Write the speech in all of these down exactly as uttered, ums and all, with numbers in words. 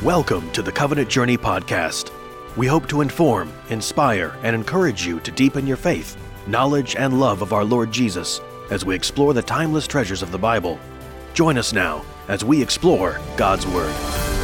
Welcome to the Covenant Journey podcast. We hope to inform, inspire, and encourage you to deepen your faith, knowledge, and love of our Lord Jesus as we explore the timeless treasures of the Bible. Join us now as we explore God's Word.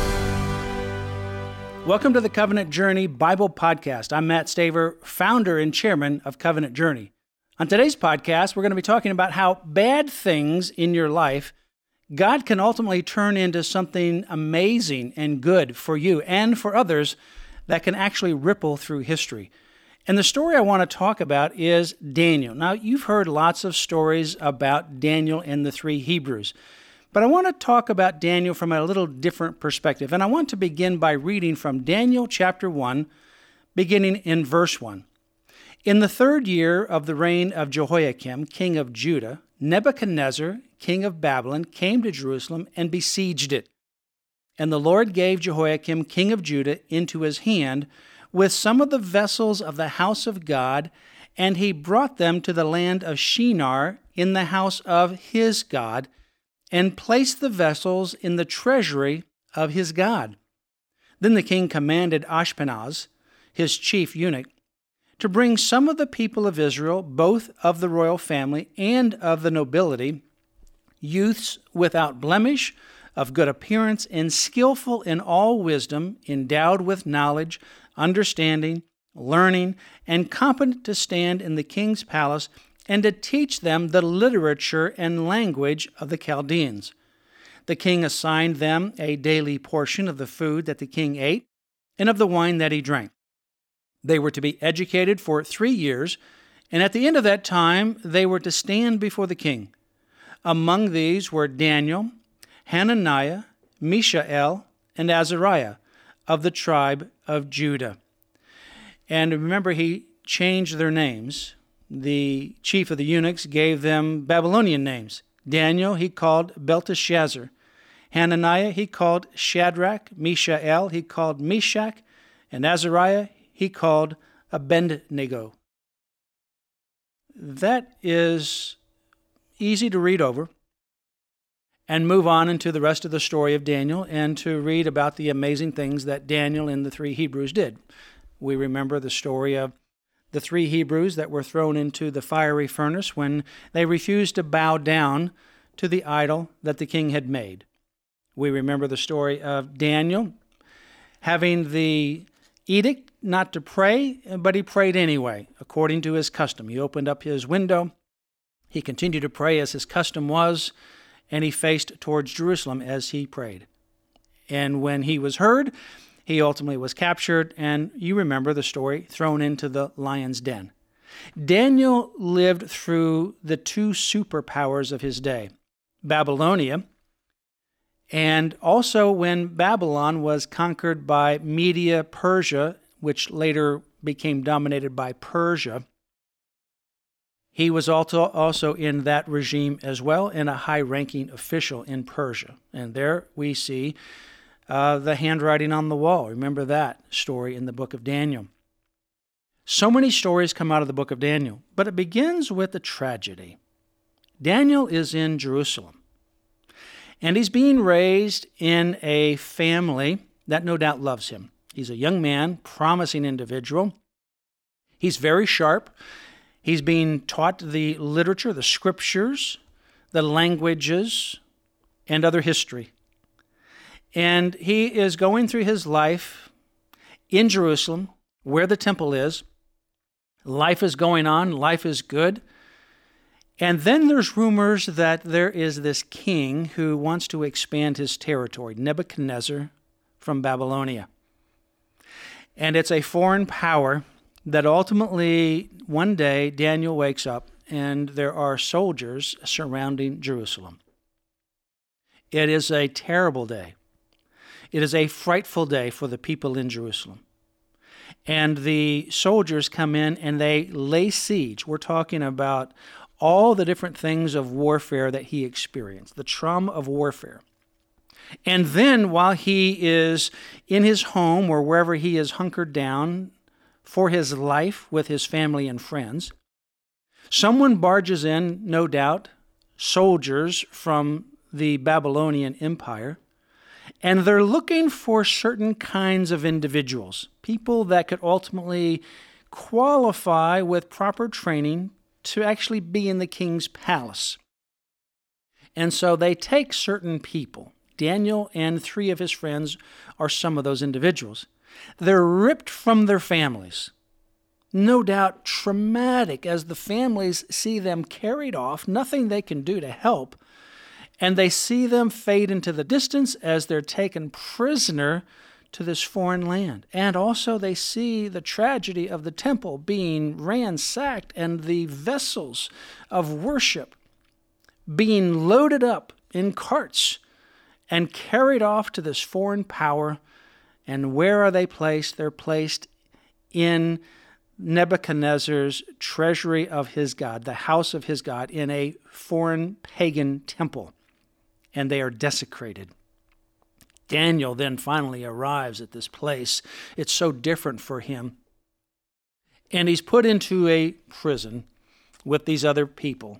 Welcome to the Covenant Journey Bible Podcast. I'm Matt Staver, founder and chairman of Covenant Journey. On today's podcast, we're going to be talking about how bad things in your life God can ultimately turn into something amazing and good for you and for others that can actually ripple through history. And the story I want to talk about is Daniel. Now, you've heard lots of stories about Daniel and the three Hebrews, but I want to talk about Daniel from a little different perspective. And I want to begin by reading from Daniel chapter one, beginning in verse one. In the third year of the reign of Jehoiakim, king of Judah, Nebuchadnezzar, king of Babylon, came to Jerusalem and besieged it. And the Lord gave Jehoiakim, king of Judah, into his hand with some of the vessels of the house of God, and he brought them to the land of Shinar in the house of his God, and placed the vessels in the treasury of his God. Then the king commanded Ashpenaz, his chief eunuch, to bring some of the people of Israel, both of the royal family and of the nobility, youths without blemish, of good appearance, and skillful in all wisdom, endowed with knowledge, understanding, learning, and competent to stand in the king's palace, and to teach them the literature and language of the Chaldeans. The king assigned them a daily portion of the food that the king ate, and of the wine that he drank. They were to be educated for three years, and at the end of that time, they were to stand before the king. Among these were Daniel, Hananiah, Mishael, and Azariah of the tribe of Judah. And remember, he changed their names. The chief of the eunuchs gave them Babylonian names. Daniel he called Belteshazzar. Hananiah he called Shadrach. Mishael he called Meshach. And Azariah he called Abednego. That is easy to read over and move on into the rest of the story of Daniel and to read about the amazing things that Daniel and the three Hebrews did. We remember the story of the three Hebrews that were thrown into the fiery furnace when they refused to bow down to the idol that the king had made. We remember the story of Daniel having the edict not to pray, but he prayed anyway, according to his custom. He opened up his window, he continued to pray as his custom was, and he faced towards Jerusalem as he prayed. And when he was heard, he ultimately was captured, and you remember the story, thrown into the lion's den. Daniel lived through the two superpowers of his day, Babylonia, and also when Babylon was conquered by Media Persia, which later became dominated by Persia. He was also, also in that regime as well, and a high-ranking official in Persia. And there we see uh, the handwriting on the wall. Remember that story in the book of Daniel. So many stories come out of the book of Daniel, but it begins with a tragedy. Daniel is in Jerusalem, and he's being raised in a family that no doubt loves him. He's a young man, promising individual. He's very sharp. He's being taught the literature, the scriptures, the languages, and other history. And he is going through his life in Jerusalem, where the temple is. Life is going on. Life is good. And then there's rumors that there is this king who wants to expand his territory, Nebuchadnezzar from Babylonia. And it's a foreign power that ultimately, one day, Daniel wakes up and there are soldiers surrounding Jerusalem. It is a terrible day. It is a frightful day for the people in Jerusalem. And the soldiers come in and they lay siege. We're talking about all the different things of warfare that he experienced, the trauma of warfare. And then while he is in his home or wherever he is hunkered down for his life with his family and friends, someone barges in, no doubt, soldiers from the Babylonian Empire, And they're looking for certain kinds of individuals, people that could ultimately qualify with proper training to actually be in the king's palace. And so they take certain people. Daniel and three of his friends are some of those individuals. They're ripped from their families. No doubt traumatic as the families see them carried off, nothing they can do to help, and they see them fade into the distance as they're taken prisoner to this foreign land. And also they see the tragedy of the temple being ransacked and the vessels of worship being loaded up in carts and carried off to this foreign power. And where are they placed? They're placed in Nebuchadnezzar's treasury of his god, the house of his god, in a foreign pagan temple. And they are desecrated. Daniel then finally arrives at this place. It's so different for him. And he's put into a prison with these other people.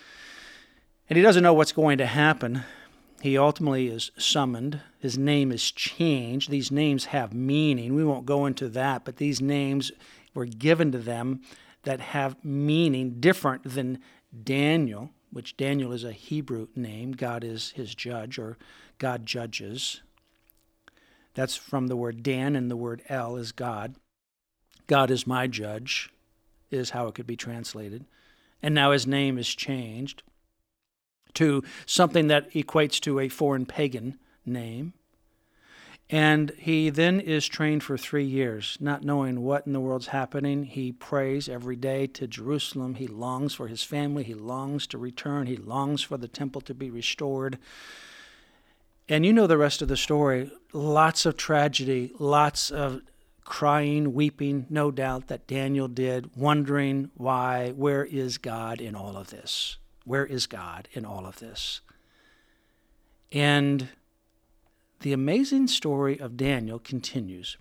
And he doesn't know what's going to happen. He ultimately is summoned. His name is changed. These names have meaning. We won't go into that, but these names were given to them that have meaning different than Daniel, which Daniel is a Hebrew name. God is his judge, or God judges. That's from the word Dan, and the word El is God. God is my judge, is how it could be translated. And now his name is changed to something that equates to a foreign pagan name. And he then is trained for three years, not knowing what in the world's happening. He prays every day to Jerusalem. He longs for his family. He longs to return. He longs for the temple to be restored. And you know the rest of the story. Lots of tragedy, lots of crying, weeping, no doubt that Daniel did, wondering why, where is God in all of this? Where is God in all of this? And the amazing story of Daniel continues.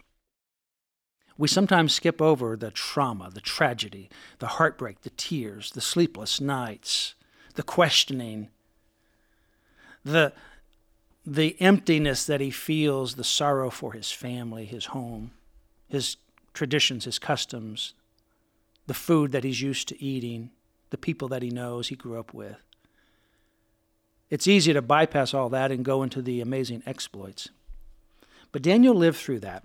We sometimes skip over the trauma, the tragedy, the heartbreak, the tears, the sleepless nights, the questioning, the, the emptiness that he feels, the sorrow for his family, his home, his traditions, his customs, the food that he's used to eating, the people that he knows he grew up with. It's easy to bypass all that and go into the amazing exploits. But Daniel lived through that.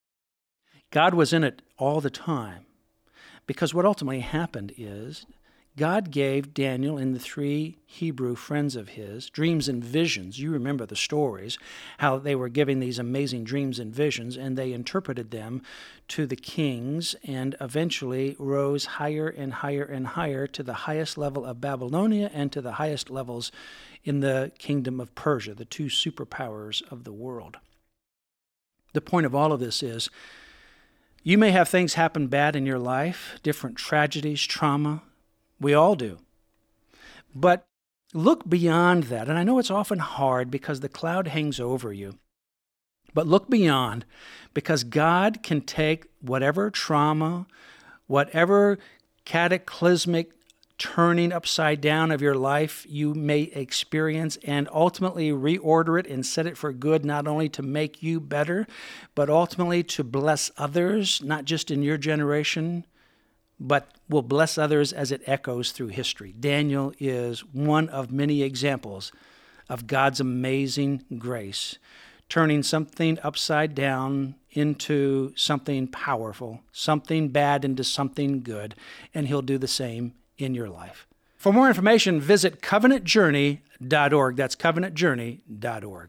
God was in it all the time, because what ultimately happened is God gave Daniel and the three Hebrew friends of his dreams and visions. You remember the stories, how they were giving these amazing dreams and visions, and they interpreted them to the kings and eventually rose higher and higher and higher to the highest level of Babylonia and to the highest levels in the kingdom of Persia, the two superpowers of the world. The point of all of this is, you may have things happen bad in your life, different tragedies, trauma. We all do. But look beyond that. And I know it's often hard because the cloud hangs over you. But look beyond, because God can take whatever trauma, whatever cataclysmic turning upside down of your life you may experience, and ultimately reorder it and set it for good, not only to make you better, but ultimately to bless others, not just in your generation, but will bless others as it echoes through history. Daniel is one of many examples of God's amazing grace, turning something upside down into something powerful, something bad into something good, and he'll do the same in your life. For more information, visit covenant journey dot org. That's covenant journey dot org.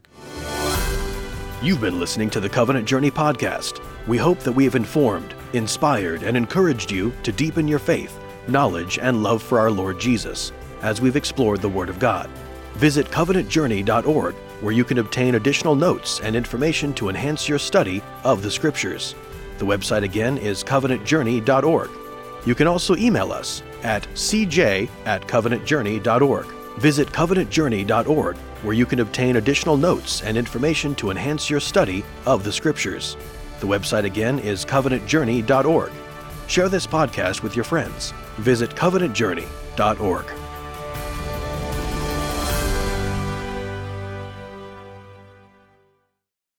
You've been listening to the Covenant Journey podcast. We hope that we have informed, inspired, and encouraged you to deepen your faith, knowledge, and love for our Lord Jesus as we've explored the Word of God. Visit covenant journey dot org, where you can obtain additional notes and information to enhance your study of the Scriptures. The website again is covenant journey dot org. You can also email us at c j at covenant journey dot org. Visit covenant journey dot org, where you can obtain additional notes and information to enhance your study of the Scriptures. The website again is covenant journey dot org. Share this podcast with your friends. Visit covenant journey dot org.